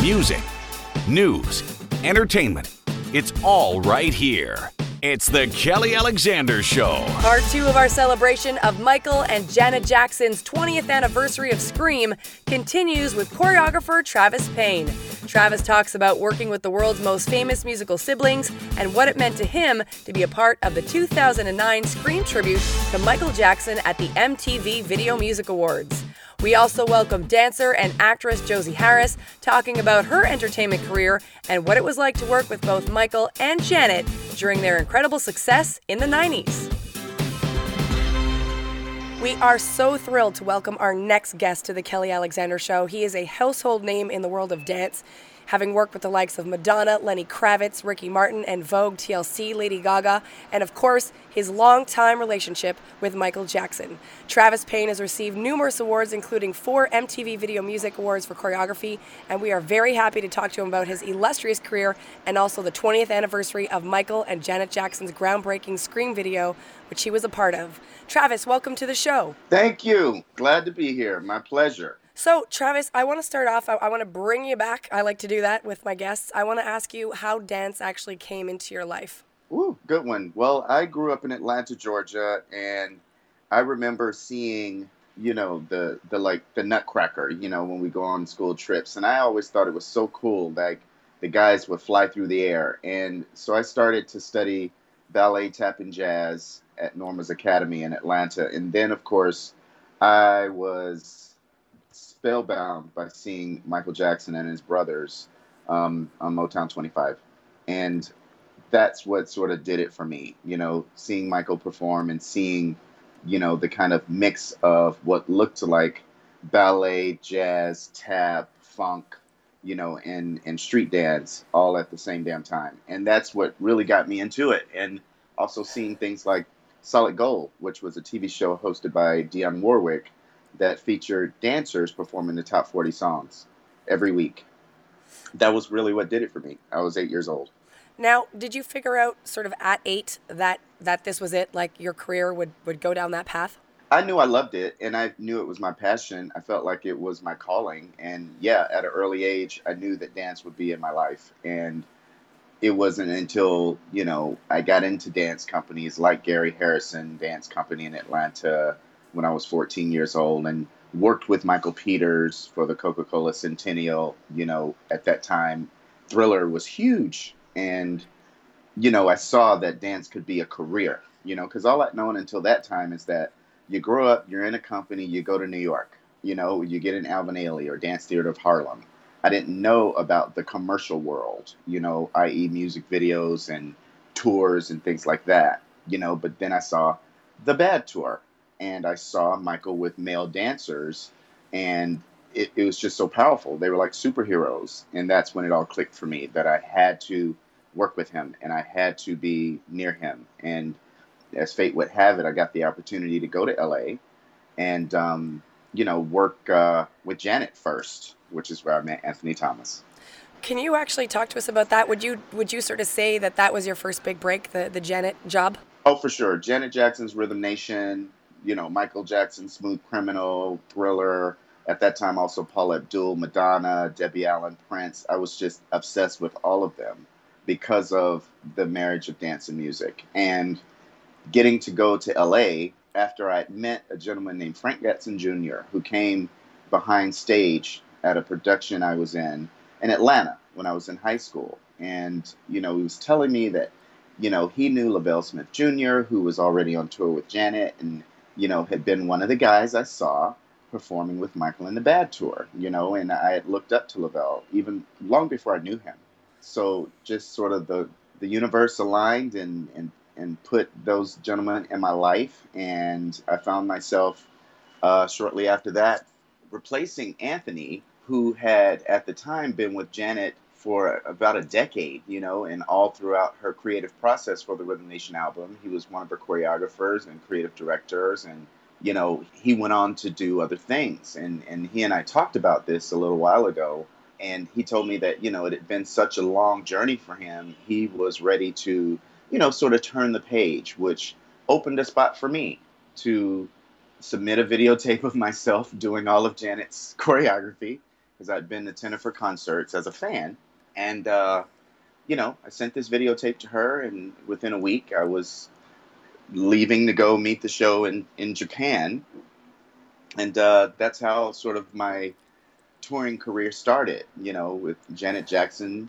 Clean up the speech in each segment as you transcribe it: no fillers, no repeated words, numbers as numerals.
Music, news, entertainment. It's all right here. It's the Kelly Alexander Show. Part 2 of our celebration of Michael and Janet Jackson's 20th anniversary of Scream continues with choreographer Travis Payne. Travis talks about working with the world's most famous musical siblings and what it meant to him to be a part of the 2009 Scream tribute to Michael Jackson at the MTV Video Music Awards. We also welcome dancer and actress Josie Harris, talking about her entertainment career and what it was like to work with both Michael and Janet during their incredible success in the 90s. We are so thrilled to welcome our next guest to the Kelly Alexander Show. He is a household name in the world of dance, having worked with the likes of Madonna, Lenny Kravitz, Ricky Martin, and Vogue, TLC, Lady Gaga, and of course, his long-time relationship with Michael Jackson. Travis Payne has received numerous awards, including 4 MTV Video Music Awards for choreography, and we are very happy to talk to him about his illustrious career and also the 20th anniversary of Michael and Janet Jackson's groundbreaking Scream video, which he was a part of. Travis, welcome to the show. Thank you. Glad to be here. My pleasure. So, Travis, I want to start off, I want to bring you back. I like to do that with my guests. I want to ask you how dance actually came into your life. Ooh, good one. Well, I grew up in Atlanta, Georgia, and I remember seeing, the Nutcracker, when we go on school trips. And I always thought it was so cool, like the guys would fly through the air. And so I started to study ballet, tap, and jazz at Norma's Academy in Atlanta. And then, of course, I was spellbound by seeing Michael Jackson and his brothers on Motown 25. And that's what sort of did it for me, seeing Michael perform and seeing, the kind of mix of what looked like ballet, jazz, tap, funk, and street dance all at the same damn time. And that's what really got me into it. And also seeing things like Solid Gold, which was a TV show hosted by Dionne Warwick, that featured dancers performing the top 40 songs every week. That was really what did it for me. I was 8 years old. Now, did you figure out sort of at 8 that this was it, like your career would go down that path? I knew I loved it, and I knew it was my passion. I felt like it was my calling. And yeah, at an early age, I knew that dance would be in my life. And it wasn't until, I got into dance companies like Gary Harrison Dance Company in Atlanta when I was 14 years old, and worked with Michael Peters for the Coca-Cola Centennial. At that time, Thriller was huge. And, I saw that dance could be a career, because all I'd known until that time is that you grow up, you're in a company, you go to New York, you get in Alvin Ailey or Dance Theater of Harlem. I didn't know about the commercial world, i.e. music videos and tours and things like that, but then I saw the Bad Tour. And I saw Michael with male dancers, and it was just so powerful. They were like superheroes. And that's when it all clicked for me, that I had to work with him and I had to be near him. And as fate would have it, I got the opportunity to go to LA and, work with Janet first, which is where I met Anthony Thomas. Can you actually talk to us about that? Would you sort of say that was your first big break, the Janet job? Oh, for sure. Janet Jackson's Rhythm Nation, Michael Jackson's Smooth Criminal, Thriller, at that time also Paula Abdul, Madonna, Debbie Allen, Prince. I was just obsessed with all of them because of the marriage of dance and music. And getting to go to LA after I'd met a gentleman named Frank Gatson Jr., who came behind stage at a production I was in Atlanta when I was in high school. And, he was telling me that, he knew LaBelle Smith Jr., who was already on tour with Janet and, had been one of the guys I saw performing with Michael in the Bad Tour, and I had looked up to LaBelle even long before I knew him. So just sort of the universe aligned and put those gentlemen in my life. And I found myself shortly after that replacing Anthony, who had at the time been with Janet for about a decade, and all throughout her creative process for the Rhythm Nation album. He was one of her choreographers and creative directors, and, he went on to do other things. And he and I talked about this a little while ago, and he told me that, it had been such a long journey for him. He was ready to, sort of turn the page, which opened a spot for me to submit a videotape of myself doing all of Janet's choreography because I'd been to Tenor concerts as a fan. And, I sent this videotape to her, and within a week, I was leaving to go meet the show in Japan. And that's how sort of my touring career started, with Janet Jackson,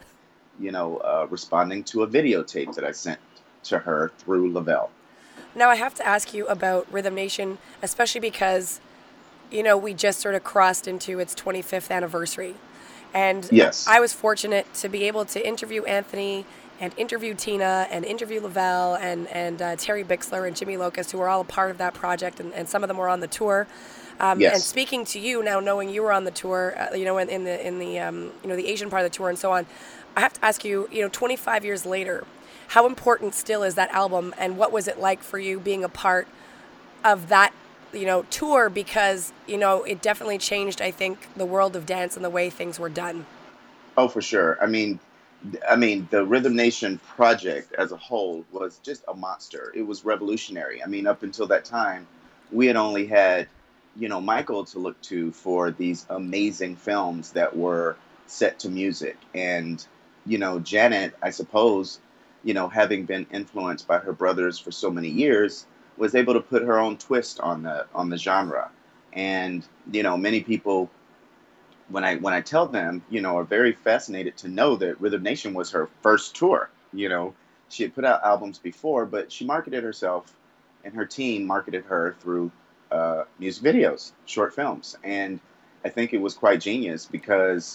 responding to a videotape that I sent to her through Lavelle. Now, I have to ask you about Rhythm Nation, especially because, we just sort of crossed into its 25th anniversary. And yes. I was fortunate to be able to interview Anthony and interview Tina and interview Lavelle and Terry Bixler and Jimmy Locust, who were all a part of that project, and some of them were on the tour. Yes. And speaking to you now, knowing you were on the tour, in the Asian part of the tour and so on, I have to ask you, 25 years later, how important still is that album, and what was it like for you being a part of that, tour? Because, it definitely changed, I think, the world of dance and the way things were done. Oh, for sure. I mean, the Rhythm Nation project as a whole was just a monster. It was revolutionary. I mean, up until that time, we had only had, Michael to look to for these amazing films that were set to music. And, Janet, I suppose, having been influenced by her brothers for so many years, was able to put her own twist on the genre. And, many people, when I tell them, are very fascinated to know that Rhythm Nation was her first tour. She had put out albums before, but she marketed herself, and her team marketed her through music videos, short films. And I think it was quite genius because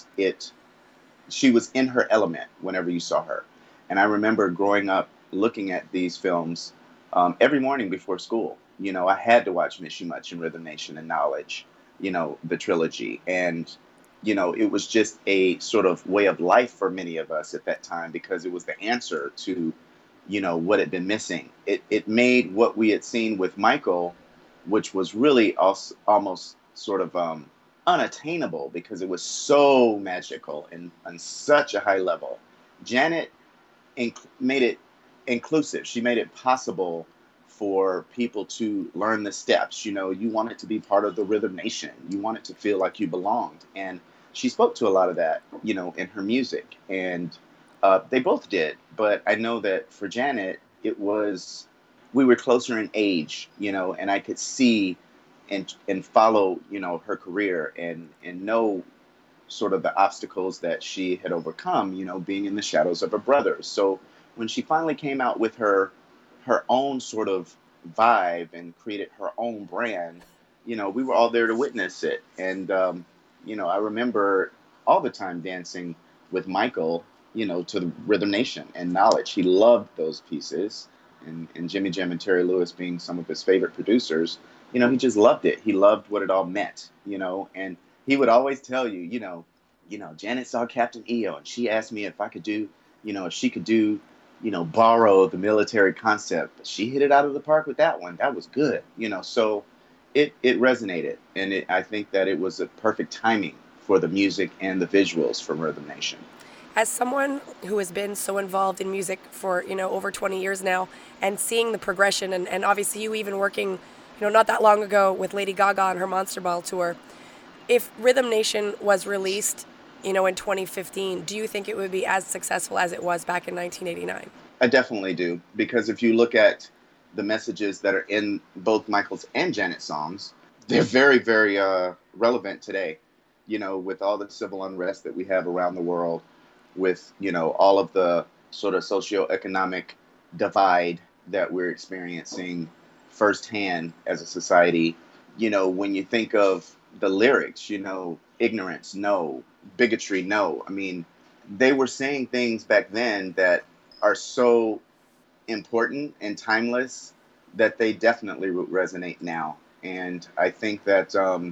she was in her element whenever you saw her. And I remember growing up looking at these films every morning before school. I had to watch Miss You Much and Rhythm Nation and Knowledge, the trilogy. And, it was just a sort of way of life for many of us at that time, because it was the answer to, what had been missing. It made what we had seen with Michael, which was really also almost sort of unattainable because it was so magical and on such a high level. Janet made it inclusive. She made it possible for people to learn the steps. You want it to be part of the Rhythm Nation. You want it to feel like you belonged. And she spoke to a lot of that, in her music. And they both did. But I know that for Janet, we were closer in age, and I could see and follow, her career and know sort of the obstacles that she had overcome, being in the shadows of her brothers. So when she finally came out with her own sort of vibe and created her own brand, we were all there to witness it. And, I remember all the time dancing with Michael, to the Rhythm Nation and Knowledge. He loved those pieces. And Jimmy Jam and Terry Lewis being some of his favorite producers, he just loved it. He loved what it all meant, and he would always tell you, Janet saw Captain EO and she asked me if I could do, if she could do, borrow the military concept. But she hit it out of the park with that one. That was good, so it resonated. And I think that it was a perfect timing for the music and the visuals from Rhythm Nation. As someone who has been so involved in music for, over 20 years now, and seeing the progression, and obviously you even working, not that long ago with Lady Gaga on her Monster Ball tour, if Rhythm Nation was released, in 2015, do you think it would be as successful as it was back in 1989? I definitely do, because if you look at the messages that are in both Michael's and Janet's songs, they're very, very relevant today, with all the civil unrest that we have around the world, with, all of the sort of socioeconomic divide that we're experiencing firsthand as a society. When you think of the lyrics, ignorance, no. Bigotry, no. I mean, they were saying things back then that are so important and timeless that they definitely resonate now. And I think that,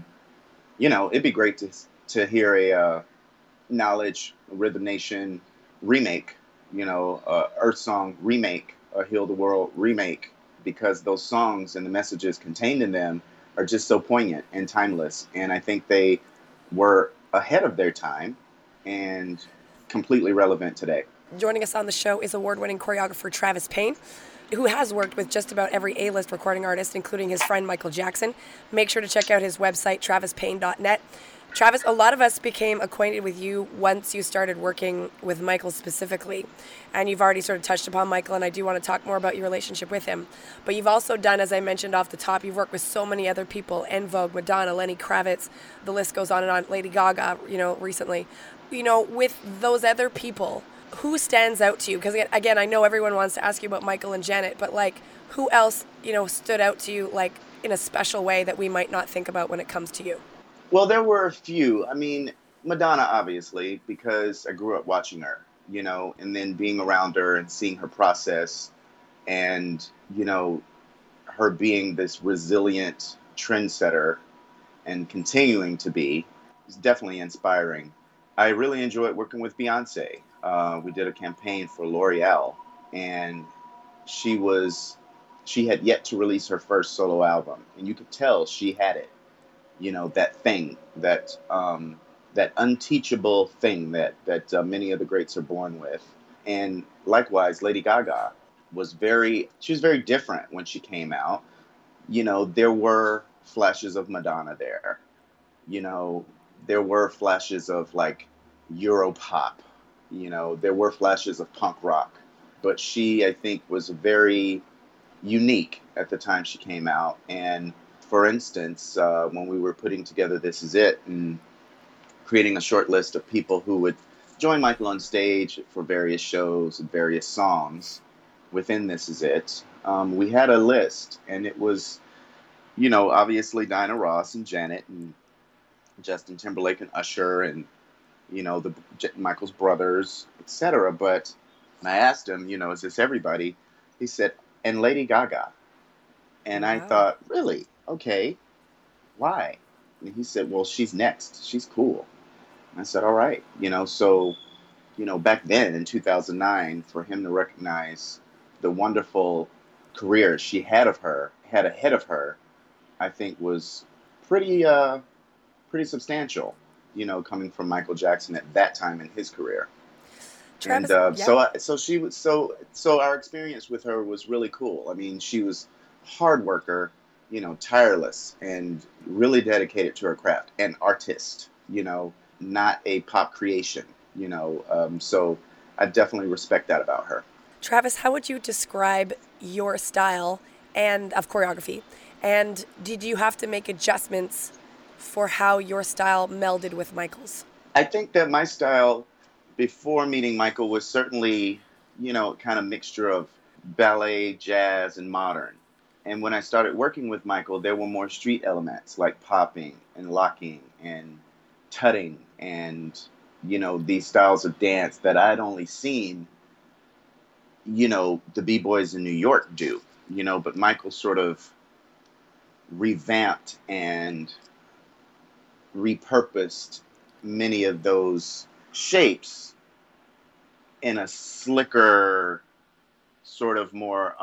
it'd be great to hear a Knowledge, Rhythm Nation remake, Earth Song remake, a Heal the World remake, because those songs and the messages contained in them are just so poignant and timeless. And I think they were ahead of their time and completely relevant today. Joining us on the show is award-winning choreographer Travis Payne, who has worked with just about every A-list recording artist, including his friend Michael Jackson. Make sure to check out his website, travispayne.net. Travis, a lot of us became acquainted with you once you started working with Michael specifically. And you've already sort of touched upon Michael, and I do want to talk more about your relationship with him. But you've also done, as I mentioned off the top, you've worked with so many other people, En Vogue, Madonna, Lenny Kravitz, the list goes on and on, Lady Gaga, recently. With those other people, who stands out to you? Because again, I know everyone wants to ask you about Michael and Janet, but who else, stood out to you, in a special way that we might not think about when it comes to you? Well, there were a few. I mean, Madonna, obviously, because I grew up watching her, and then being around her and seeing her process and, her being this resilient trendsetter and continuing to be is definitely inspiring. I really enjoyed working with Beyonce. We did a campaign for L'Oreal, and she had yet to release her first solo album, and you could tell she had it. That thing, that unteachable thing that many of the greats are born with. And likewise, Lady Gaga was very different when she came out. There were flashes of Madonna there. There were flashes of Europop. There were flashes of punk rock. But she, I think, was very unique at the time she came out. And for instance, when we were putting together This Is It and creating a short list of people who would join Michael on stage for various shows and various songs within This Is It, we had a list, and it was, obviously Diana Ross and Janet and Justin Timberlake and Usher and, Michael's brothers, etc. But when I asked him, is this everybody? He said, and Lady Gaga. And wow. I thought, really? Okay, why? And he said, well, she's next. She's cool. And I said, all right. So, back then in 2009, for him to recognize the wonderful career she had ahead of her, I think was pretty substantial, coming from Michael Jackson at that time in his career. Travis, and so our experience with her was really cool. I mean, she was a hard worker, tireless and really dedicated to her craft, an artist, not a pop creation, so I definitely respect that about her. Travis, how would you describe your style of choreography? And did you have to make adjustments for how your style melded with Michael's? I think that my style before meeting Michael was certainly, kind of mixture of ballet, jazz, and modern. And when I started working with Michael, there were more street elements like popping and locking and tutting and, these styles of dance that I'd only seen, the B-boys in New York do, but Michael sort of revamped and repurposed many of those shapes in a slicker, sort of more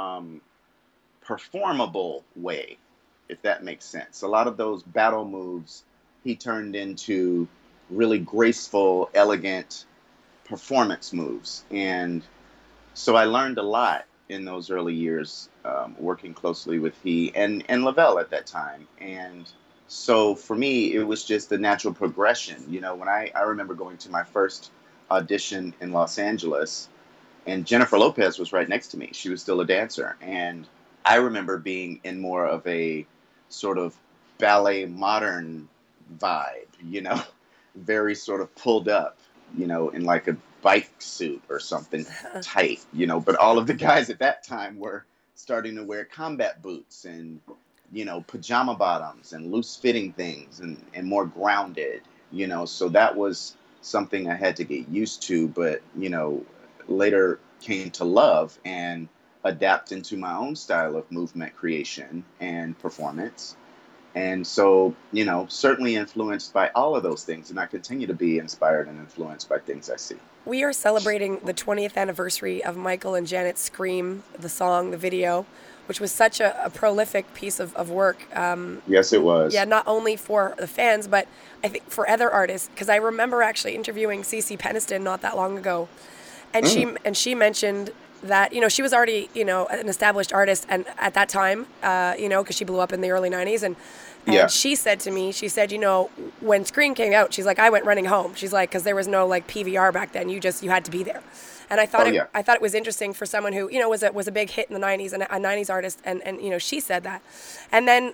performable way, if that makes sense. A lot of those battle moves he turned into really graceful, elegant performance moves. And so I learned a lot in those early years, working closely with he and Lavelle at that time. And so for me, it was just a natural progression. When I remember going to my first audition in Los Angeles, and Jennifer Lopez was right next to me. She was still a dancer. And I remember being in more of a sort of ballet modern vibe, very sort of pulled up, in like a bike suit or something tight, but all of the guys at that time were starting to wear combat boots and, pajama bottoms and loose fitting things and more grounded, so that was something I had to get used to, but, later came to love and adapt into my own style of movement creation and performance. And so, certainly influenced by all of those things. And I continue to be inspired and influenced by things I see. We are celebrating the 20th anniversary of Michael and Janet's Scream, the song, the video, which was such a prolific piece of work. Yes, it was. Yeah, not only for the fans, but I think for other artists. Because I remember actually interviewing CeCe Peniston not that long ago. And she mentioned that, she was already, an established artist, and at that time, because she blew up in the early 90s. And Yeah. she said to me, when Scream came out, she's like, I went running home. She's like, because there was no like PVR back then. You had to be there. And I thought I thought it was interesting for someone who, was a big hit in the 90s and a 90s artist. And she said that. And then,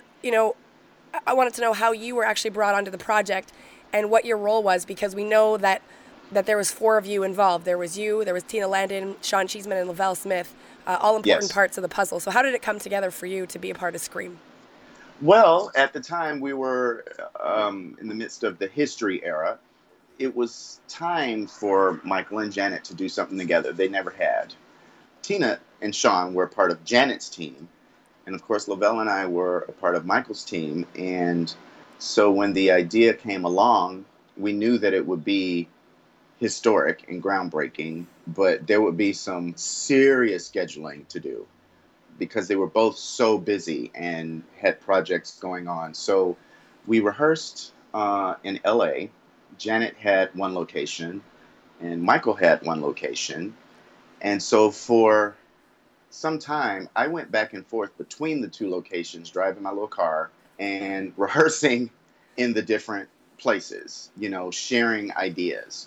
I wanted to know how you were actually brought onto the project and what your role was, because we know that there was 4 of you involved. There was you, there was Tina Landon, Sean Cheeseman, and Lavelle Smith, all important parts of the puzzle. So how did it come together for you to be a part of Scream? Well, at the time we were in the midst of the history era. It was time for Michael and Janet to do something together they never had. Tina and Sean were part of Janet's team. And of course, Lavelle and I were a part of Michael's team. And so when the idea came along, we knew that it would be historic and groundbreaking, but there would be some serious scheduling to do because they were both so busy and had projects going on. So we rehearsed in LA. Janet had one location and Michael had one location. And so for some time, I went back and forth between the 2 locations, driving my little car and rehearsing in the different places, sharing ideas,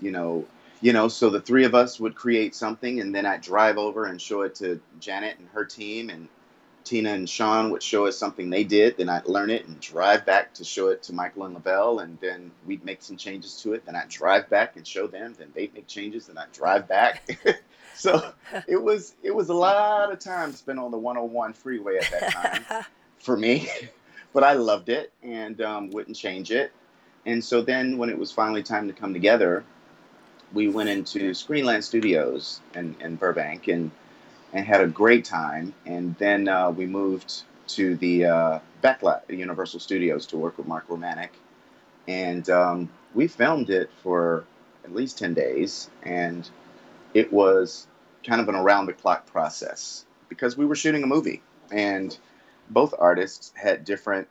so the 3 of us would create something, and then I'd drive over and show it to Janet and her team, and Tina and Sean would show us something they did. Then I'd learn it and drive back to show it to Michael and Lavelle, and then we'd make some changes to it. Then I'd drive back and show them. Then they'd make changes, and I'd drive back. So it was a lot of time spent on the 101 freeway at that time for me, but I loved it and wouldn't change it. And so then when it was finally time to come together, we went into Screenland Studios in Burbank and had a great time. And then we moved to the Backlash Universal Studios to work with Mark Romanek. And we filmed it for at least 10 days. And it was kind of an around-the-clock process because we were shooting a movie. And both artists had different,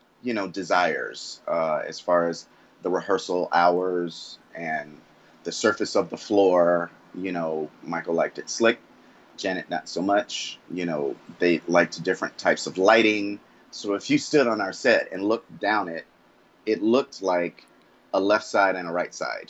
desires as far as the rehearsal hours and the surface of the floor. Michael liked it slick. Janet, not so much. They liked different types of lighting. So if you stood on our set and looked down it looked like a left side and a right side,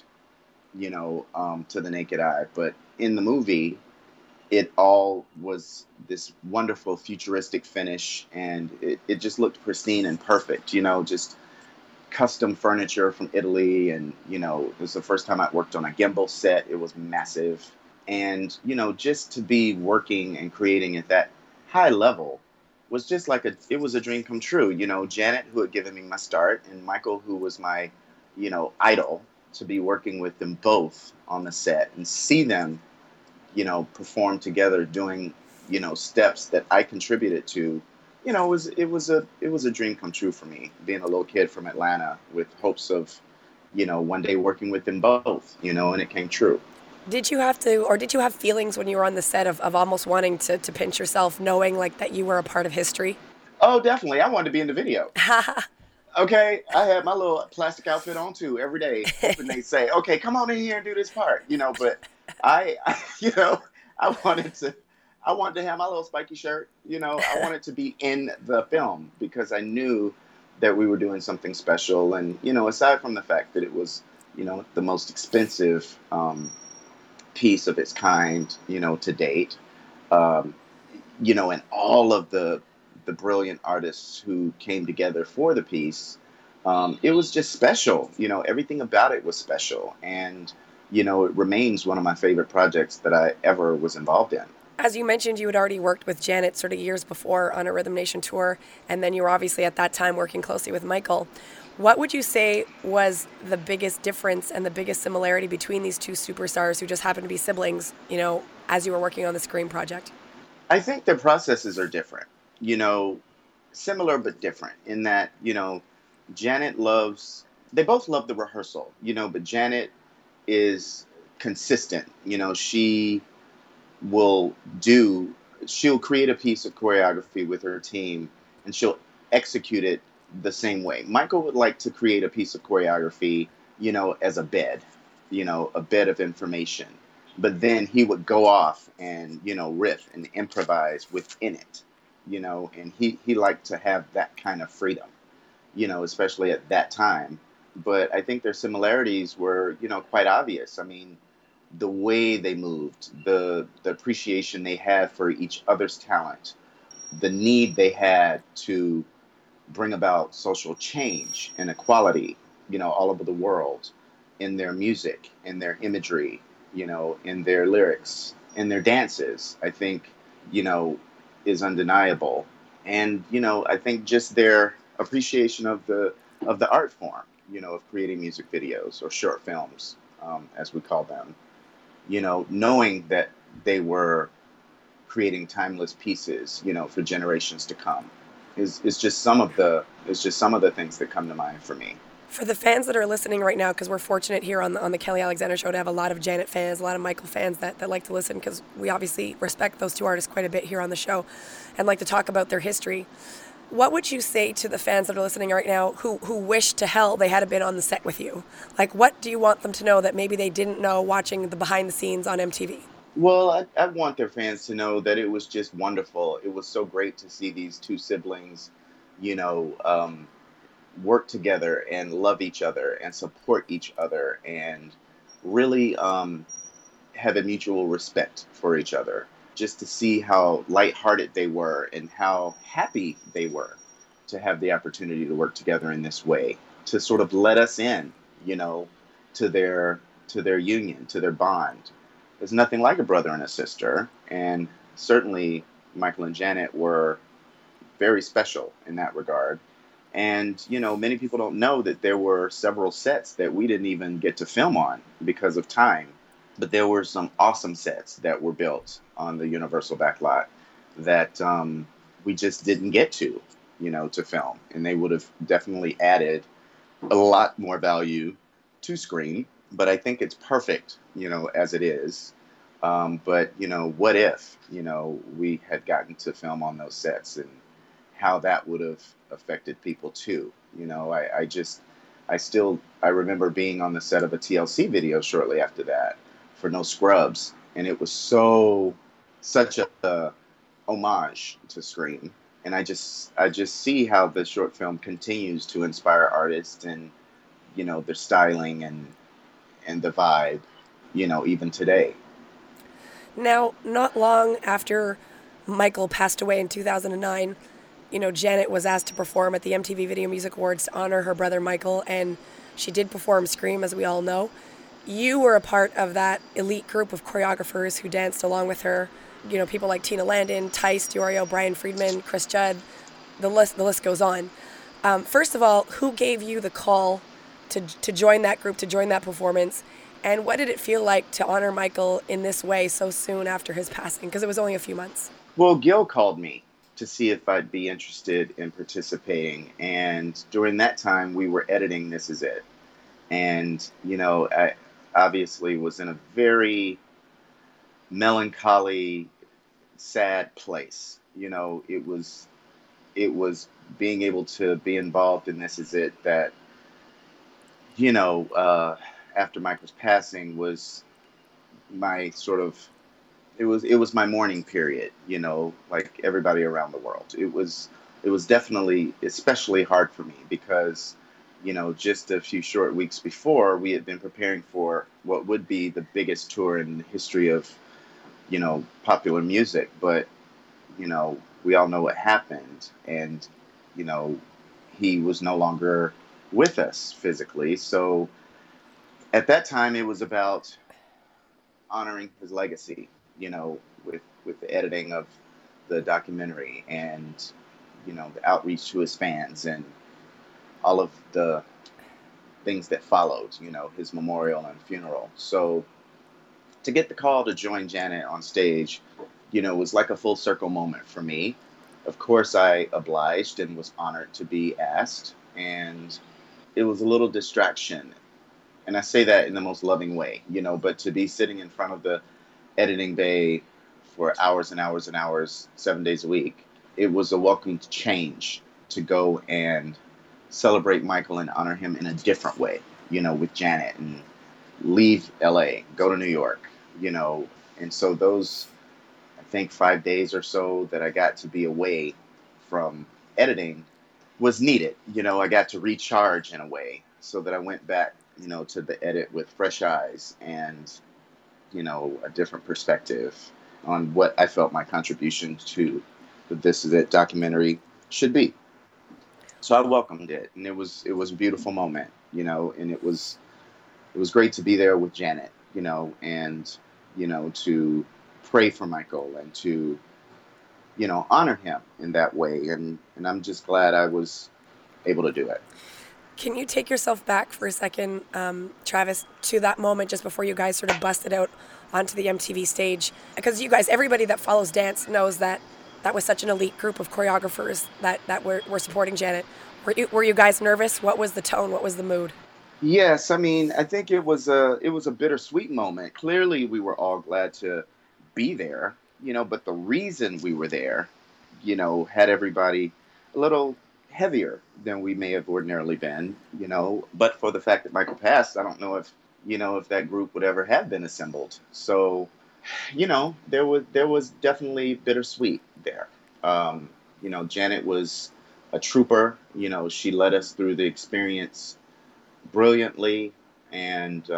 to the naked eye. But in the movie, it all was this wonderful futuristic finish, and it just looked pristine and perfect, just custom furniture from Italy. And, it was the first time I worked on a gimbal set. It was massive. And, just to be working and creating at that high level was just like it was a dream come true. Janet, who had given me my start, and Michael, who was my, idol, to be working with them both on the set and see them, perform together doing, steps that I contributed to. It was a dream come true for me, being a little kid from Atlanta with hopes of, one day working with them both, and it came true. Did you have feelings when you were on the set of almost wanting to pinch yourself, knowing like that you were a part of history? Oh, definitely. I wanted to be in the video. Okay. I had my little plastic outfit on too every day, hoping they'd say, okay, come on in here and do this part, but I wanted to have my little spiky shirt, I wanted to be in the film because I knew that we were doing something special. And, aside from the fact that it was, the most expensive, piece of its kind, to date, and all of the brilliant artists who came together for the piece, it was just special. Everything about it was special. And, it remains one of my favorite projects that I ever was involved in. As you mentioned, you had already worked with Janet sort of years before on a Rhythm Nation tour, and then you were obviously at that time working closely with Michael. What would you say was the biggest difference and the biggest similarity between these 2 superstars who just happened to be siblings, as you were working on the Scream project? I think their processes are different, similar but different in that, Janet they both love the rehearsal, but Janet is consistent. She'll create a piece of choreography with her team and she'll execute it the same way. Michael would like to create a piece of choreography, as a bed, a bed of information. but then he would go off and, riff and improvise within it, and he liked to have that kind of freedom, especially at that time. But I think their similarities were, quite obvious. I mean, the way they moved, the appreciation they had for each other's talent, the need they had to bring about social change and equality, all over the world, in their music, in their imagery, in their lyrics, in their dances, I think, is undeniable. And, I think just their appreciation of the art form, of creating music videos or short films, as we call them, knowing that they were creating timeless pieces, for generations to come, is just some of the things that come to mind for me. For the fans that are listening right now, because we're fortunate here on the Kelly Alexander Show to have a lot of Janet fans, a lot of Michael fans that like to listen, because we obviously respect those two artists quite a bit here on the show and like to talk about their history. What would you say to the fans that are listening right now who wish to hell they had been on the set with you? Like, what do you want them to know that maybe they didn't know watching the behind the scenes on MTV? Well, I want their fans to know that it was just wonderful. It was so great to see these two siblings, you know, work together and love each other and support each other and really have a mutual respect for each other. Just to see how lighthearted they were and how happy they were to have the opportunity to work together in this way, to sort of let us in, to their union, to their bond. There's nothing like a brother and a sister, and certainly Michael and Janet were very special in that regard. And, many people don't know that there were several sets that we didn't even get to film on because of time. But there were some awesome sets that were built on the Universal backlot that we just didn't get to film. And they would have definitely added a lot more value to Scream. But I think it's perfect, as it is. But, what if, we had gotten to film on those sets and how that would have affected people too. I remember being on the set of a TLC video shortly after that for No Scrubs. And it was such a homage to Scream. And I just see how the short film continues to inspire artists and, their styling and the vibe, even today. Now, not long after Michael passed away in 2009, Janet was asked to perform at the MTV Video Music Awards to honor her brother Michael, and she did perform Scream, as we all know. You were a part of that elite group of choreographers who danced along with her. People like Tina Landon, Tice Diorio, Brian Friedman, Chris Judd. The list goes on. First of all, who gave you the call to join that group, to join that performance? And what did it feel like to honor Michael in this way so soon after his passing? Because it was only a few months. Well, Gil called me to see if I'd be interested in participating. And during that time, we were editing This Is It. And, I obviously was in a very melancholy, sad place. It was being able to be involved in This Is It that, after Michael's passing was my sort of, it was my mourning period, like everybody around the world. It was definitely especially hard for me because, just a few short weeks before, we had been preparing for what would be the biggest tour in the history of, popular music. But, we all know what happened. And, he was no longer with us physically. So at that time, it was about honoring his legacy, with the editing of the documentary and, the outreach to his fans and all of the things that followed, his memorial and funeral. So to get the call to join Janet on stage, was like a full circle moment for me. Of course, I obliged and was honored to be asked. And it was a little distraction. And I say that in the most loving way, but to be sitting in front of the editing bay for hours and hours and hours, 7 days a week, it was a welcome change to go and celebrate Michael and honor him in a different way, with Janet, and leave LA, go to New York, you know. And so those, I think, 5 days or so that I got to be away from editing was needed. I got to recharge in a way so that I went back, to the edit with fresh eyes and, a different perspective on what I felt my contribution to the This Is It documentary should be. So I welcomed it, and it was a beautiful moment, and it was great to be there with Janet, and to pray for Michael and to honor him in that way, and I'm just glad I was able to do it. Can you take yourself back for a second, Travis, to that moment just before you guys sort of busted out onto the MTV stage? Because you guys, everybody that follows dance knows that that was such an elite group of choreographers that were supporting Janet. Were you guys nervous? What was the tone? What was the mood? Yes, I mean, I think it was a bittersweet moment. Clearly, we were all glad to be there, but the reason we were there, had everybody a little heavier than we may have ordinarily been, but for the fact that Michael passed, I don't know if that group would ever have been assembled. So, there was definitely bittersweet there. Janet was a trooper. She led us through the experience brilliantly, and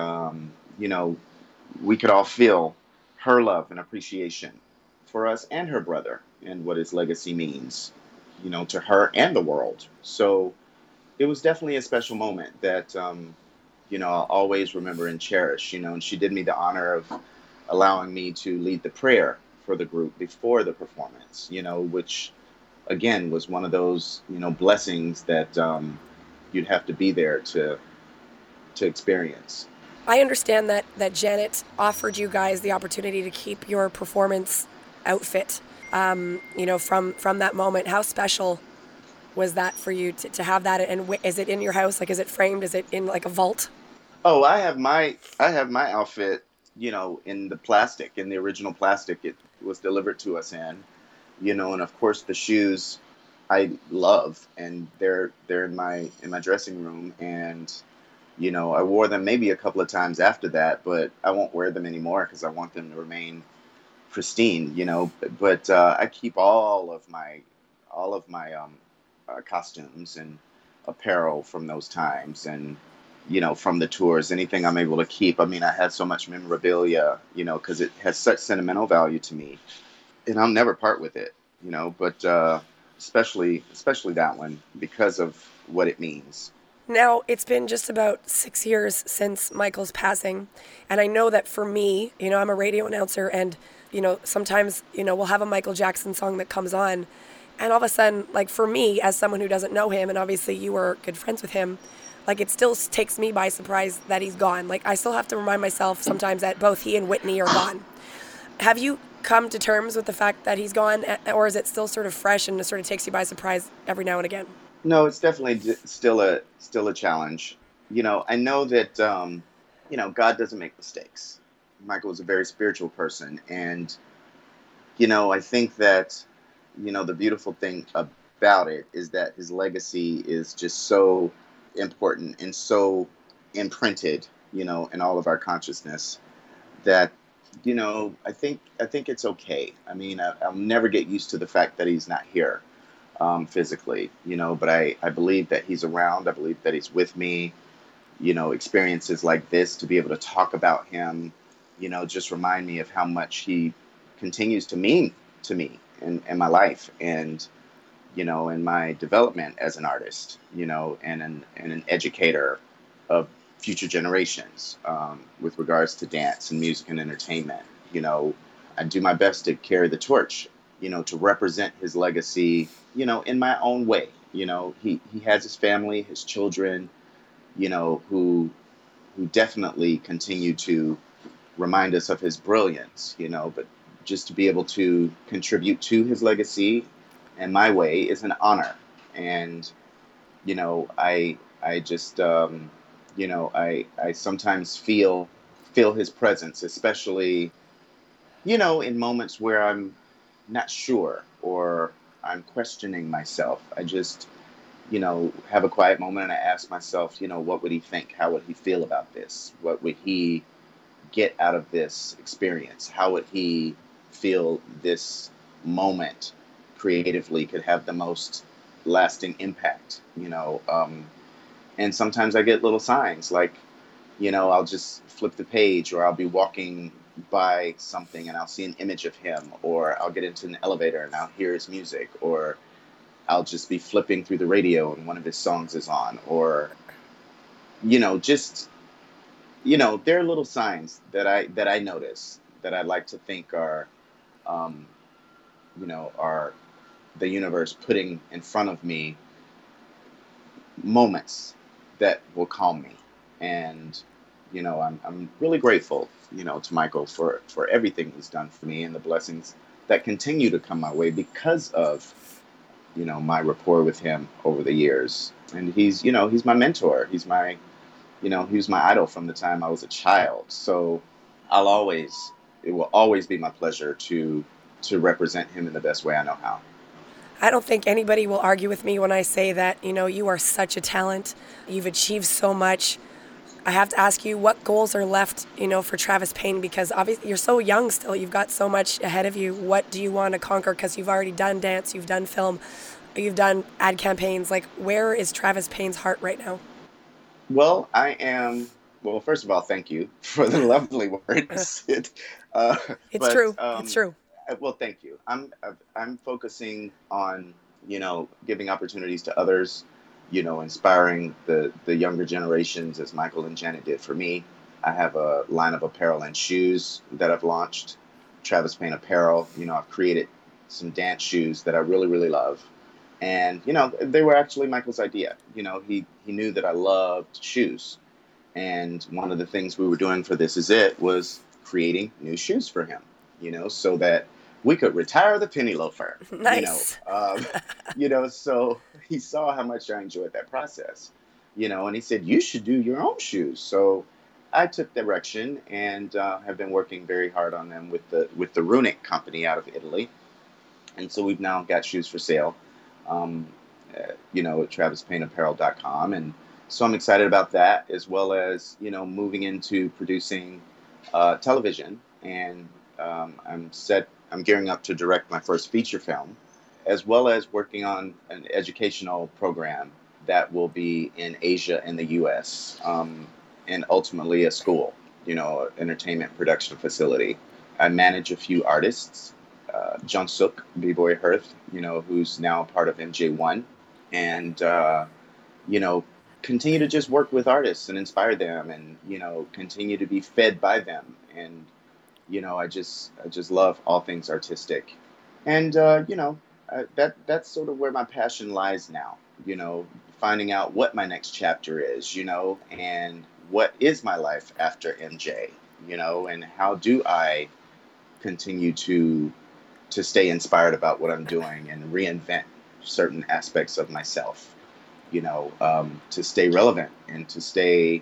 we could all feel her love and appreciation for us and her brother and what his legacy means, to her and the world. So it was definitely a special moment that I'll always remember and cherish. And she did me the honor of allowing me to lead the prayer for the group before the performance, which again was one of those blessings that you'd have to be there to experience. I understand that Janet offered you guys the opportunity to keep your performance outfit, from that moment. How special was that for you to have that? And is it in your house? Like, is it framed? Is it in like a vault? Oh, I have my outfit, in the original plastic it was delivered to us in, and of course the shoes I love, and they're in my dressing room, and I wore them maybe a couple of times after that, but I won't wear them anymore because I want them to remain pristine, But I keep all of my costumes and apparel from those times, and from the tours, anything I'm able to keep. I mean, I had so much memorabilia, because it has such sentimental value to me, and I'll never part with it, But especially that one because of what it means. Now, it's been just about 6 years since Michael's passing. And I know that for me, I'm a radio announcer, and, sometimes, we'll have a Michael Jackson song that comes on. And all of a sudden, like for me, as someone who doesn't know him, and obviously you were good friends with him, like it still takes me by surprise that he's gone. Like I still have to remind myself sometimes that both he and Whitney are gone. Have you come to terms with the fact that he's gone, or is it still sort of fresh and it sort of takes you by surprise every now and again? No, it's definitely still a challenge. I know that God doesn't make mistakes. Michael was a very spiritual person, and I think that the beautiful thing about it is that his legacy is just so important and so imprinted, in all of our consciousness that I think it's okay. I mean, I'll never get used to the fact that he's not here physically, but I believe that he's around. I believe that he's with me. Experiences like this, to be able to talk about him, just remind me of how much he continues to mean to me in my life, and, in my development as an artist, and an educator of future generations, with regards to dance and music and entertainment. I do my best to carry the torch, to represent his legacy, in my own way. He has his family, his children, who definitely continue to remind us of his brilliance, but just to be able to contribute to his legacy in my way is an honor. And, I just, I sometimes feel his presence, especially, in moments where I'm not sure or I'm questioning myself. I just, have a quiet moment and I ask myself, what would he think? How would he feel about this? What would he get out of this experience? How would he feel this moment creatively could have the most lasting impact? And sometimes I get little signs like, I'll just flip the page, or I'll be walking by something and I'll see an image of him, or I'll get into an elevator and I'll hear his music, or I'll just be flipping through the radio and one of his songs is on, or, there are little signs that I notice that I like to think are the universe putting in front of me moments that will calm me. And, I'm really grateful, to Michael for everything he's done for me and the blessings that continue to come my way because of, my rapport with him over the years. And he's my mentor. He was my idol from the time I was a child. So it will always be my pleasure to represent him in the best way I know how. I don't think anybody will argue with me when I say that, you are such a talent. You've achieved so much. I have to ask you, what goals are left, for Travis Payne? Because obviously you're so young still. You've got so much ahead of you. What do you want to conquer? Because you've already done dance, you've done film, you've done ad campaigns. Like, where is Travis Payne's heart right now? Well, first of all, thank you for the lovely words. It's true. It's true. Well, thank you. I'm focusing on, giving opportunities to others, inspiring the younger generations as Michael and Janet did for me. I have a line of apparel and shoes that I've launched, Travis Payne Apparel. I've created some dance shoes that I really, really love. And, they were actually Michael's idea. He knew that I loved shoes. And one of the things we were doing for This Is It was creating new shoes for him, so that we could retire the penny loafer. Nice. So he saw how much I enjoyed that process, and he said, you should do your own shoes. So I took direction and have been working very hard on them with the Runic company out of Italy. And so we've now got shoes for sale, at TravisPayneApparel.com. And so I'm excited about that, as well as, moving into producing television. And I'm gearing up to direct my first feature film, as well as working on an educational program that will be in Asia and the U.S., and ultimately a school, entertainment production facility. I manage a few artists, Jungsuk, B-Boy Hearth, who's now part of MJ1, and, continue to just work with artists and inspire them and, continue to be fed by them. And, I just love all things artistic. And, that's sort of where my passion lies now, finding out what my next chapter is, and what is my life after MJ, and how do I continue to stay inspired about what I'm doing and reinvent certain aspects of myself, to stay relevant and to stay,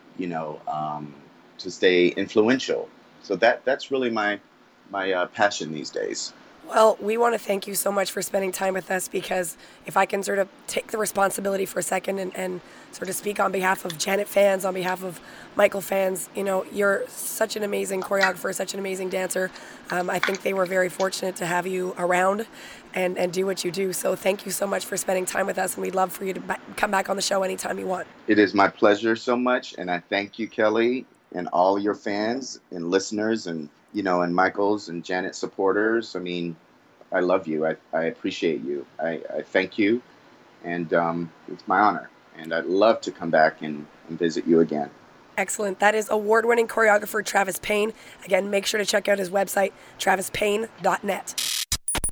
to stay influential. So that's really my passion these days. Well, we want to thank you so much for spending time with us, because if I can sort of take the responsibility for a second and sort of speak on behalf of Janet fans, on behalf of Michael fans, you're such an amazing choreographer, such an amazing dancer. I think they were very fortunate to have you around and do what you do. So thank you so much for spending time with us, and we'd love for you to come back on the show anytime you want. It is my pleasure so much, and I thank you, Kelly, and all your fans and listeners and and Michael's and Janet's supporters. I mean, I love you. I appreciate you. I thank you. And it's my honor. And I'd love to come back and visit you again. Excellent. That is award-winning choreographer Travis Payne. Again, make sure to check out his website, travispayne.net.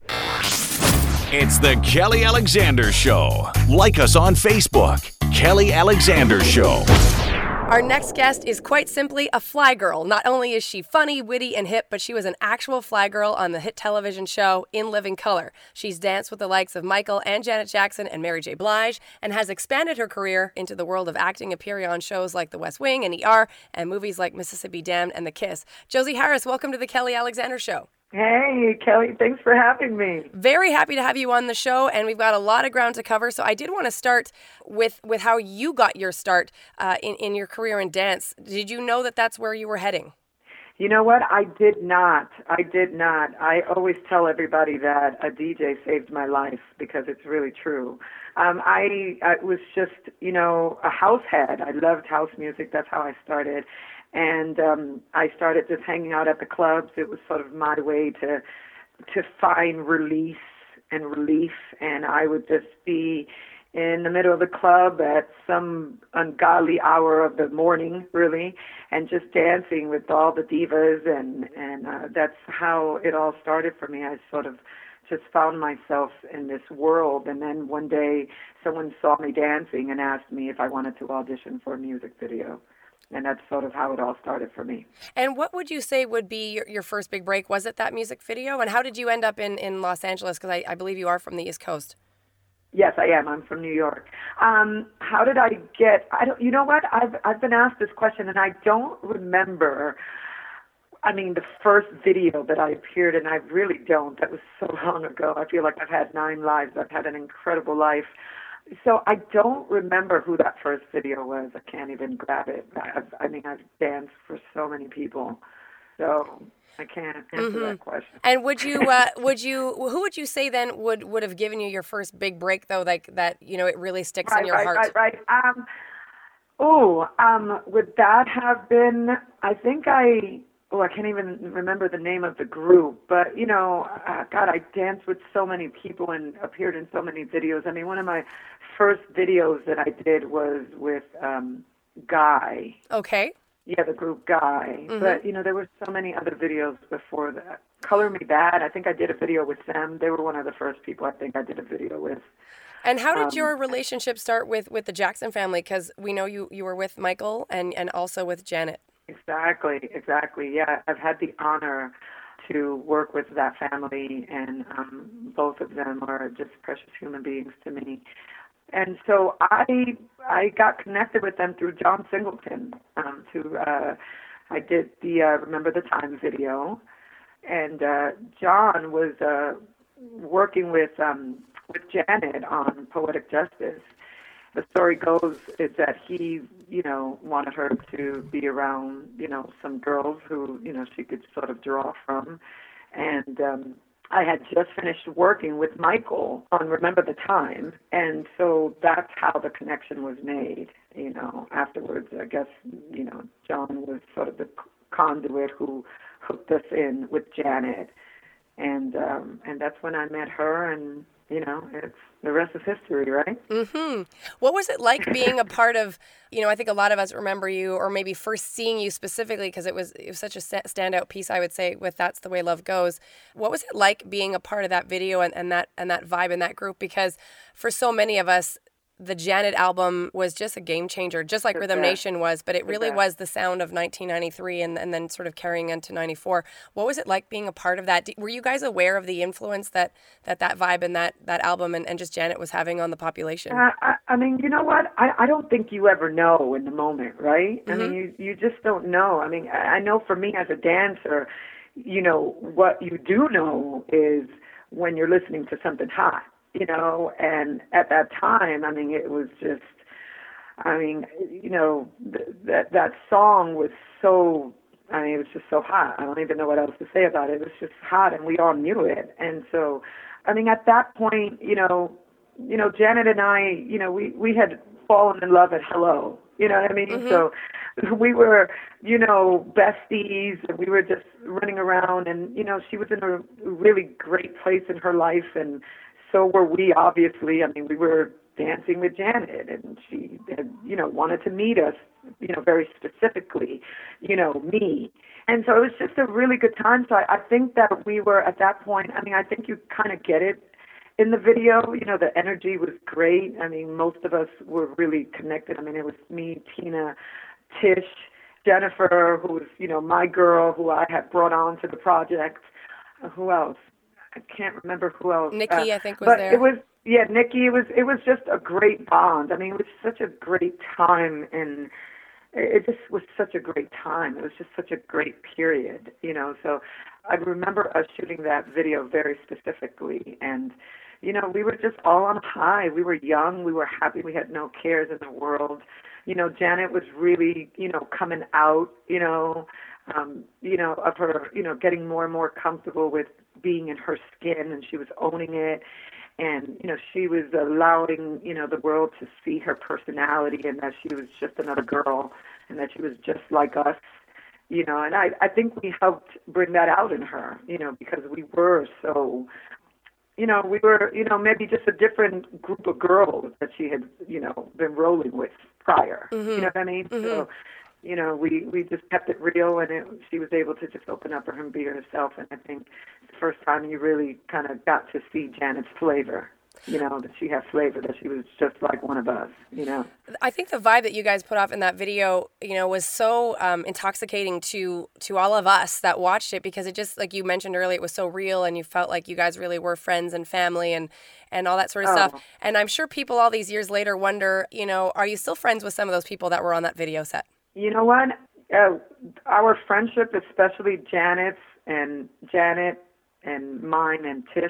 It's the Kelly Alexander Show. Like us on Facebook, Kelly Alexander Show. Our next guest is quite simply a fly girl. Not only is she funny, witty, and hip, but she was an actual fly girl on the hit television show In Living Color. She's danced with the likes of Michael and Janet Jackson and Mary J. Blige, and has expanded her career into the world of acting, appearing on shows like The West Wing and ER, and movies like Mississippi Damned and The Kiss. Josie Harris, welcome to the Kelly Alexander Show. Hey, Kelly, thanks for having me. Very happy to have you on the show, and we've got a lot of ground to cover. So I did want to start with how you got your start in your career in dance. Did you know that that's where you were heading? You know what? I did not. I always tell everybody that a DJ saved my life because it's really true. I was just, a house head. I loved house music. That's how I started. And I started just hanging out at the clubs. It was sort of my way to find release and relief. And I would just be in the middle of the club at some ungodly hour of the morning, really, and just dancing with all the divas, and that's how it all started for me. I sort of just found myself in this world, and then one day someone saw me dancing and asked me if I wanted to audition for a music video. And that's sort of how it all started for me. And what would you say would be your first big break? Was it that music video? And how did you end up in Los Angeles? Because I believe you are from the East Coast. Yes, I am. I'm from New York. How did I get? You know what? I've been asked this question, and I don't remember. I mean, the first video that I appeared in, I really don't. That was so long ago. I feel like I've had 9 lives. I've had an incredible life. So I don't remember who that first video was. I can't even grab it. I've danced for so many people, so I can't answer that question. And who would you say then would have given you your first big break though, like that, it really sticks in your heart? Right. Would that have been? I think I can't even remember the name of the group, but God, I danced with so many people and appeared in so many videos. I mean, one of my first videos that I did was with Guy. Okay. Yeah, the group Guy. Mm-hmm. But, there were so many other videos before that. Color Me Bad, I think I did a video with them. They were one of the first people I think I did a video with. And how did your relationship start with the Jackson family? Because we know you were with Michael and also with Janet. Exactly. Yeah, I've had the honor to work with that family, and both of them are just precious human beings to me. And so I got connected with them through John Singleton. I did the Remember the Time video, and John was working with Janet on Poetic Justice. The story goes is that he, wanted her to be around, some girls who, she could sort of draw from. And I had just finished working with Michael on Remember the Time. And so that's how the connection was made, Afterwards, I guess, John was sort of the conduit who hooked us in with Janet. And that's when I met her, and it's the rest is history, right? Mm-hmm. What was it like being a part of, I think a lot of us remember you, or maybe first seeing you specifically, because it was such a standout piece, I would say, with That's the Way Love Goes. What was it like being a part of that video and that vibe in that group? Because for so many of us, the Janet album was just a game changer, just like Rhythm Nation was, but it really was the sound of 1993 and then sort of carrying into 94. What was it like being a part of that? Were you guys aware of the influence that vibe and that album and just Janet was having on the population? I mean, you know what? I don't think you ever know in the moment, right? Mm-hmm. I mean, you just don't know. I mean, I know for me as a dancer, what you do know is when you're listening to something hot. And at that time, I mean, it was just, that song was so, it was just so hot. I don't even know what else to say about it. It was just hot, and we all knew it. And so, at that point, Janet and I, we had fallen in love at hello. You know what I mean? Mm-hmm. So we were, besties, and we were just running around, and, she was in a really great place in her life, and so were we, obviously. I mean, we were dancing with Janet, and she had, wanted to meet us, very specifically, me. And so it was just a really good time. So I think that we were at that point, I think you kind of get it in the video. The energy was great. I mean, most of us were really connected. It was me, Tina, Tish, Jennifer, who was, my girl, who I had brought on to the project. Who else? I can't remember who else. Nikki, I think, was but there. It was, Nikki. It was just a great bond. It was such a great time, and it just was such a great time. It was just such a great period, So I remember us shooting that video very specifically, and we were just all on a high. We were young. We were happy. We had no cares in the world. Janet was really, coming out. of her, getting more and more comfortable with being in her skin, and she was owning it. And, she was allowing, the world to see her personality, and that she was just another girl, and that she was just like us, and I think we helped bring that out in her, because we were so, we were, maybe just a different group of girls that she had, been rolling with prior. Mm-hmm. You know what I mean? Mm-hmm. So, we just kept it real, and she was able to just open up and be herself. And I think the first time you really kind of got to see Janet's flavor, that she had flavor, that she was just like one of us, I think the vibe that you guys put off in that video, was so intoxicating to all of us that watched it, because it just, like you mentioned earlier, it was so real, and you felt like you guys really were friends and family and all that sort of stuff. And I'm sure people all these years later wonder, are you still friends with some of those people that were on that video set? You know what? Our friendship, especially Janet and mine and Tish,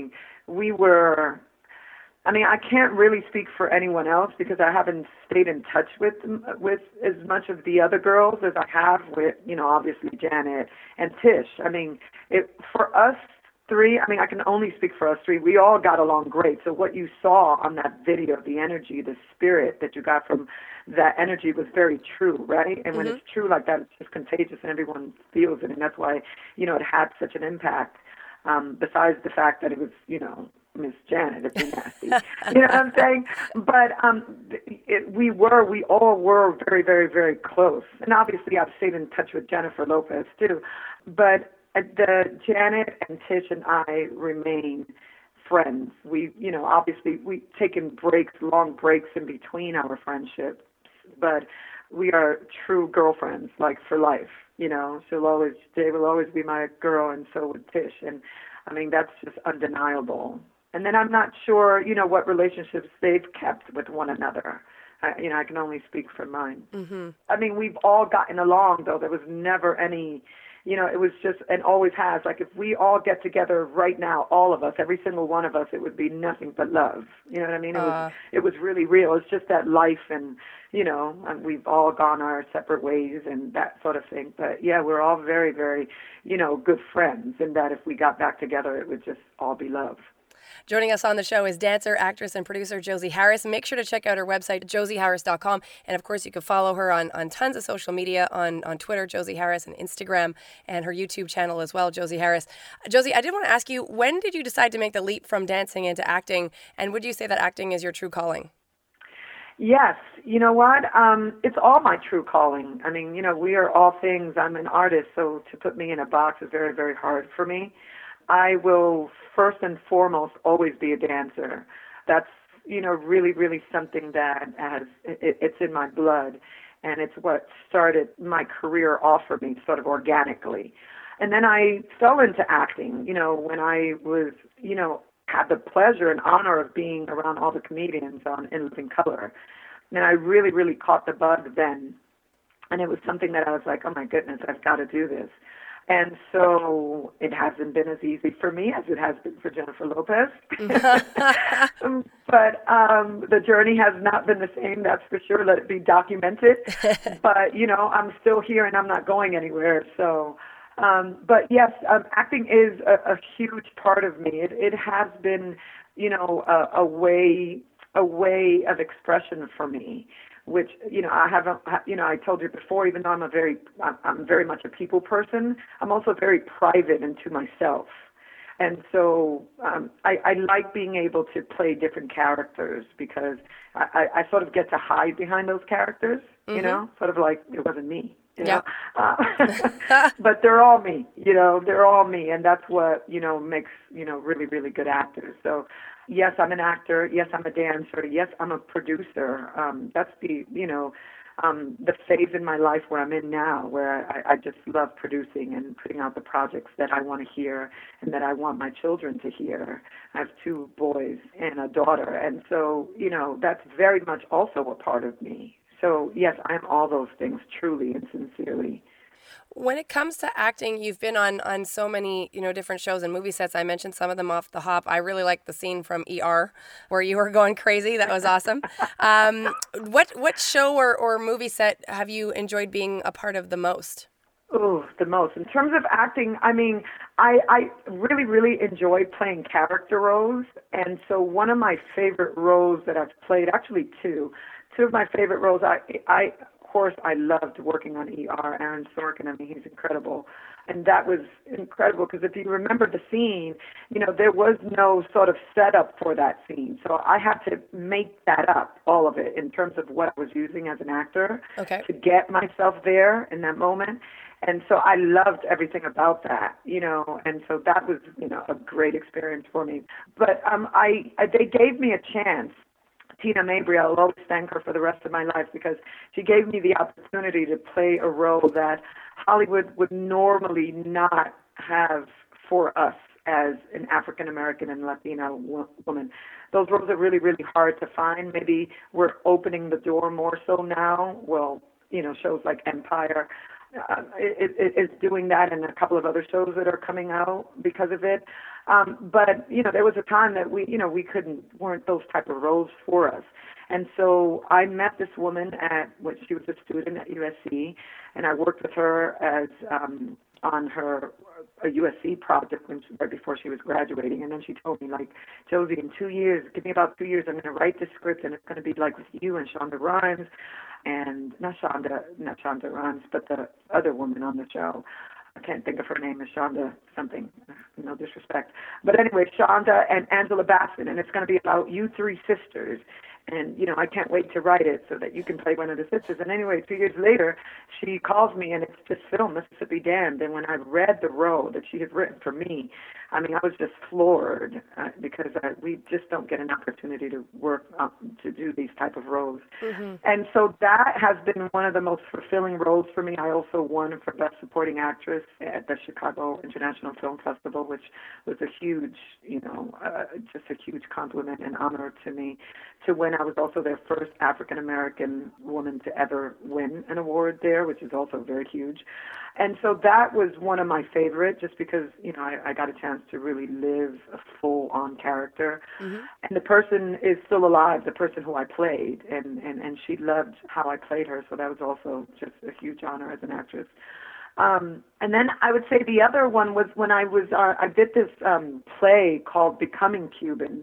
I can't really speak for anyone else because I haven't stayed in touch with as much of the other girls as I have with, obviously Janet and Tish. For us three, I can only speak for us three. We all got along great. So what you saw on that video, the energy, the spirit that you got from that energy was very true, right? And when it's true like that, it's just contagious and everyone feels it. And that's why, it had such an impact. Besides the fact that it was, Miss Janet, it'd be nasty. You know what I'm saying? But we all were very, very, very close. And obviously I've stayed in touch with Jennifer Lopez too. But Janet and Tish and I remain friends. We, obviously we've taken long breaks in between our friendships, but we are true girlfriends, like for life. Jay will always be my girl, and so would Tish. And that's just undeniable. And then I'm not sure, what relationships they've kept with one another. I can only speak for mine. Mm-hmm. We've all gotten along, though. There was never any, it was just, and always has. Like, if we all get together right now, all of us, every single one of us, it would be nothing but love. You know what I mean? It was really real. It's just that life and, and we've all gone our separate ways and that sort of thing. But, yeah, we're all very, very, good friends, and that if we got back together, it would just all be love. Joining us on the show is dancer, actress, and producer Josie Harris. Make sure to check out her website, josieharris.com. And, of course, you can follow her on tons of social media, on Twitter, Josie Harris, and Instagram, and her YouTube channel as well, Josie Harris. Josie, I did want to ask you, when did you decide to make the leap from dancing into acting? And would you say that acting is your true calling? Yes. You know what? It's all my true calling. We are all things. I'm an artist, so to put me in a box is very, very hard for me. I will first and foremost always be a dancer. That's, really, really something that it's in my blood, and it's what started my career off for me sort of organically. And then I fell into acting, when I was, had the pleasure and honor of being around all the comedians in Living Color. And I really, really caught the bug then. And it was something that I was like, oh my goodness, I've got to do this. And so it hasn't been as easy for me as it has been for Jennifer Lopez. But the journey has not been the same, that's for sure. Let it be documented. But, I'm still here and I'm not going anywhere. So, but yes, acting is a huge part of me. It has been, a way of expression for me. Which, I haven't, I told you before, even though I'm very much a people person, I'm also very private into myself. And so I like being able to play different characters because I sort of get to hide behind those characters, sort of like it wasn't me. Yeah. But they're all me, they're all me. And that's what, makes, really, really good actors. So, yes, I'm an actor. Yes, I'm a dancer. Yes, I'm a producer. That's the phase in my life where I'm in now, where I just love producing and putting out the projects that I want to hear and that I want my children to hear. I have 2 boys and a daughter. And so, that's very much also a part of me. So, yes, I'm all those things truly and sincerely. When it comes to acting, you've been on so many, different shows and movie sets. I mentioned some of them off the hop. I really liked the scene from ER where you were going crazy. That was awesome. What show or movie set have you enjoyed being a part of the most? Oh, the most. In terms of acting, I mean, I really, really enjoy playing character roles. And so one of my favorite roles that I've played, actually two of my favorite roles, of course, I loved working on ER, Aaron Sorkin. I mean, he's incredible. And that was incredible because if you remember the scene, there was no sort of setup for that scene. So I had to make that up, all of it, in terms of what I was using as an actor to get myself there in that moment. And so I loved everything about that, and so that was, a great experience for me. But they gave me a chance. Tina Mabry, I'll always thank her for the rest of my life because she gave me the opportunity to play a role that Hollywood would normally not have for us as an African American and Latina woman. Those roles are really, really hard to find. Maybe we're opening the door more so now. Well, shows like Empire is doing that, and a couple of other shows that are coming out because of it. But there was a time that we weren't those type of roles for us. And so I met this woman when she was a student at USC, and I worked with her as on a USC project right before she was graduating. And then she told me, like, Josie, in 2 years, give me about 2 years, I'm going to write this script, and it's going to be like with you and Shonda Rhimes, and not Shonda Rhimes, but the other woman on the show. I can't think of her name. Is Shonda something? No disrespect. But anyway, Shonda and Angela Bassett, and it's going to be about you three sisters. And, I can't wait to write it so that you can play one of the sisters. And anyway, 2 years later, she calls me, and it's this film, Mississippi Damned. And when I read the role that she had written for me, I mean, I was just floored because we just don't get an opportunity to work to do these type of roles. Mm-hmm. And so that has been one of the most fulfilling roles for me. I also won for Best Supporting Actress at the Chicago International Film Festival, which was a huge, just a huge compliment and honor to me to win. I was also their first African-American woman to ever win an award there, which is also very huge. And so that was one of my favorite just because, I got a chance to really live a full-on character. Mm-hmm. And the person is still alive, the person who I played, and she loved how I played her, so that was also just a huge honor as an actress. And then I would say the other one was when I did this play called Becoming Cuban,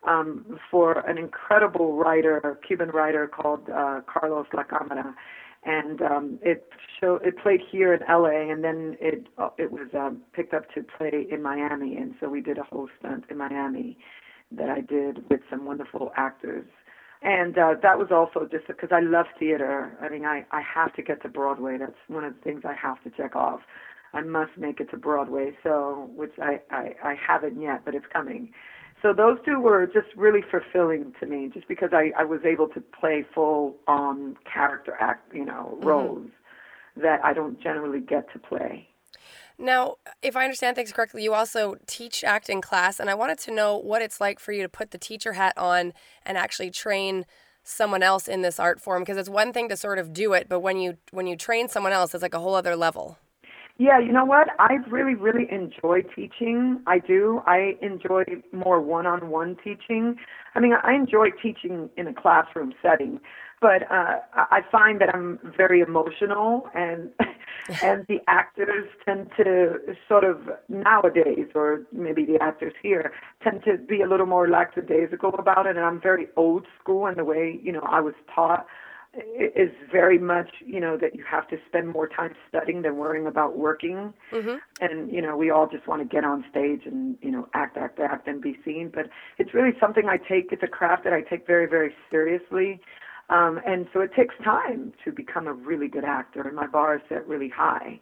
for an incredible Cuban writer called Carlos La Cámara, and it played here in LA, and then it was picked up to play in Miami, and so we did a whole stunt in Miami that I did with some wonderful actors. And that was also just because I love theater. I mean, I have to get to Broadway. That's one of the things I have to check off. I must make it to Broadway, which I haven't yet, but it's coming. So those two were just really fulfilling to me, just because I was able to play full-on character roles that I don't generally get to play. Now, if I understand things correctly, you also teach acting class, and I wanted to know what it's like for you to put the teacher hat on and actually train someone else in this art form, because it's one thing to sort of do it, but when you train someone else, it's like a whole other level. Yeah, you know what? I really, really enjoy teaching. I do. I enjoy more one-on-one teaching. I mean, I enjoy teaching in a classroom setting, but I find that I'm very emotional, and the actors tend to sort of nowadays, or maybe the actors here, tend to be a little more lackadaisical about it, and I'm very old school in the way, I was taught. Is very much, that you have to spend more time studying than worrying about working. Mm-hmm. And, we all just want to get on stage and, act and be seen. But it's really something it's a craft that I take very, very seriously. And so it takes time to become a really good actor, and my bar is set really high.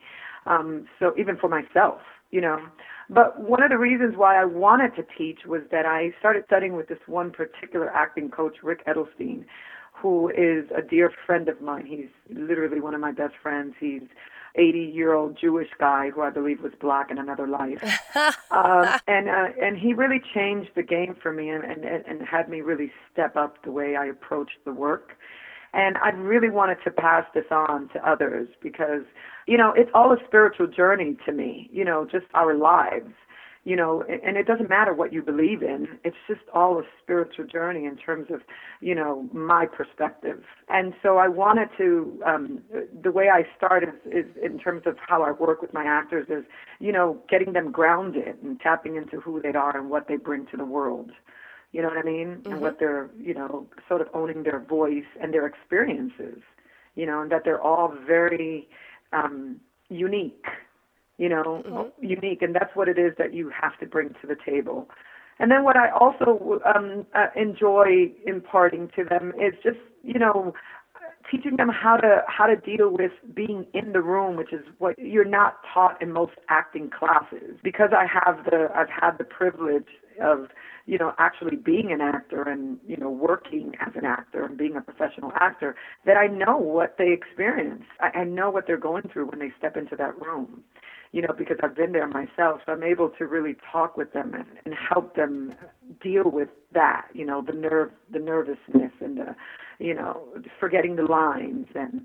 So even for myself, But one of the reasons why I wanted to teach was that I started studying with this one particular acting coach, Rick Edelstein, who is a dear friend of mine. He's literally one of my best friends. He's 80-year-old Jewish guy who I believe was black in another life. And he really changed the game for me and had me really step up the way I approached the work. And I really wanted to pass this on to others because, it's all a spiritual journey to me, just our lives. and it doesn't matter what you believe in. It's just all a spiritual journey in terms of, my perspective. And so I wanted to, the way I start is in terms of how I work with my actors is, getting them grounded and tapping into who they are and what they bring to the world. You know what I mean? Mm-hmm. And what they're, sort of owning their voice and their experiences, and that they're all very unique. Unique, and that's what it is that you have to bring to the table. And then what I also enjoy imparting to them is just, teaching them how to deal with being in the room, which is what you're not taught in most acting classes. Because I've had the privilege of, actually being an actor and, working as an actor and being a professional actor, that I know what they experience. I know what they're going through when they step into that room. Because I've been there myself, so I'm able to really talk with them and help them deal with that, the nervousness and forgetting the lines and,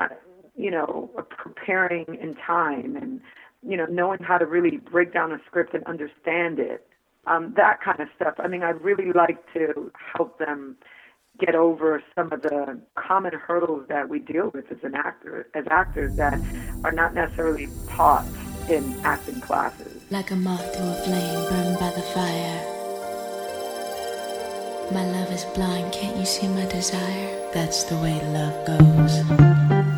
preparing in time and, knowing how to really break down a script and understand it, that kind of stuff. I mean, I'd really like to help them get over some of the common hurdles that we deal with as actors that are not necessarily taught in acting classes. Like a moth to a flame burned by the fire. My love is blind, can't you see my desire? That's the way love goes.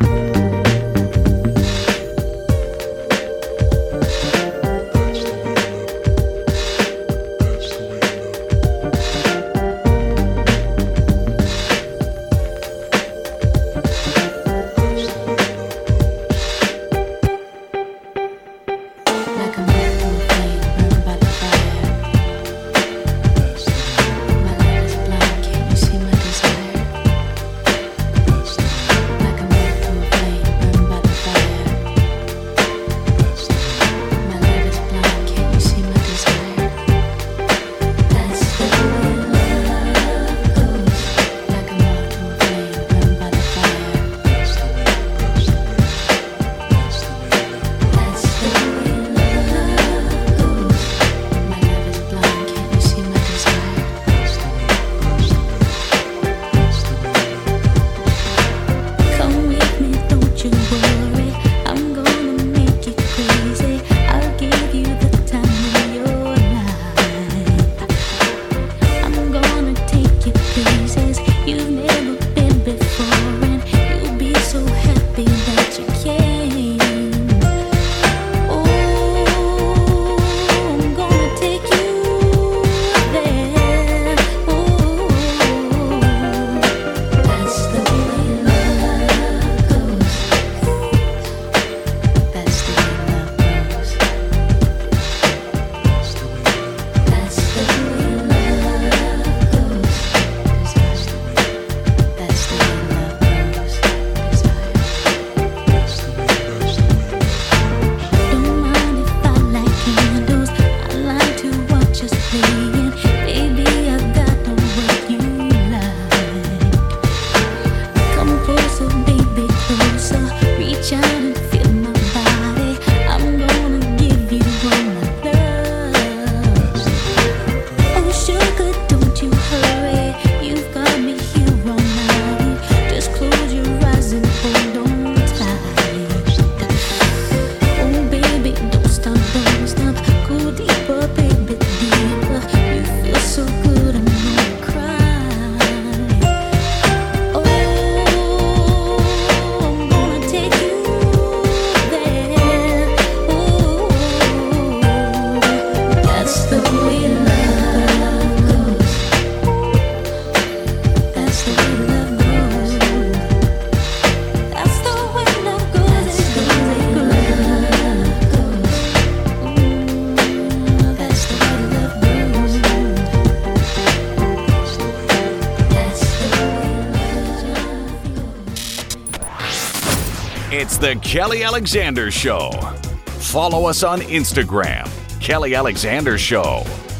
It's the Kelly Alexander Show. Follow us on Instagram, Kelly Alexander Show.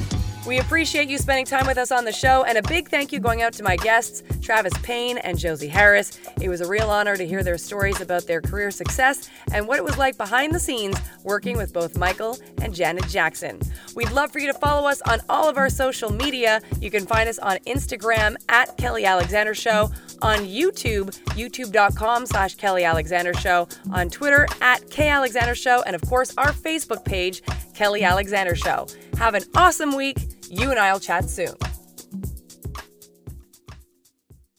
We appreciate you spending time with us on the show, and a big thank you going out to my guests, Travis Payne and Josie Harris. It was a real honor to hear their stories about their career success and what it was like behind the scenes working with both Michael and Janet Jackson. We'd love for you to follow us on all of our social media. You can find us on Instagram at Kelly Alexander Show, on YouTube, youtube.com/Kelly Alexander Show, on Twitter at K Alexander Show, and of course our Facebook page, Kelly Alexander Show. Have an awesome week. You and I'll chat soon.